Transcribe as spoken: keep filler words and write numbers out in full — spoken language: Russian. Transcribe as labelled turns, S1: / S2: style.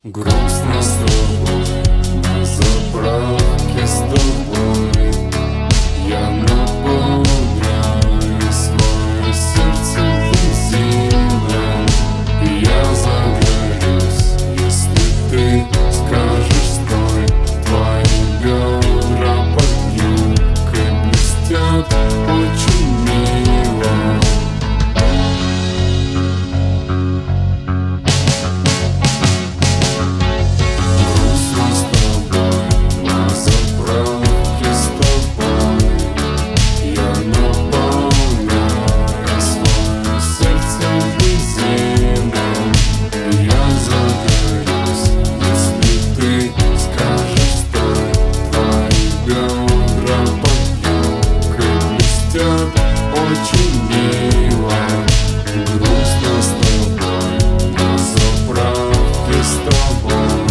S1: Грустно с тобой, на заправке с тобой я наполняю свое сердце бензином. И я загорюсь, если ты скажешь стой. Твои бедра под юбкой блестят очень мило. Очень мило, грустно с тобой, на заправке с тобой.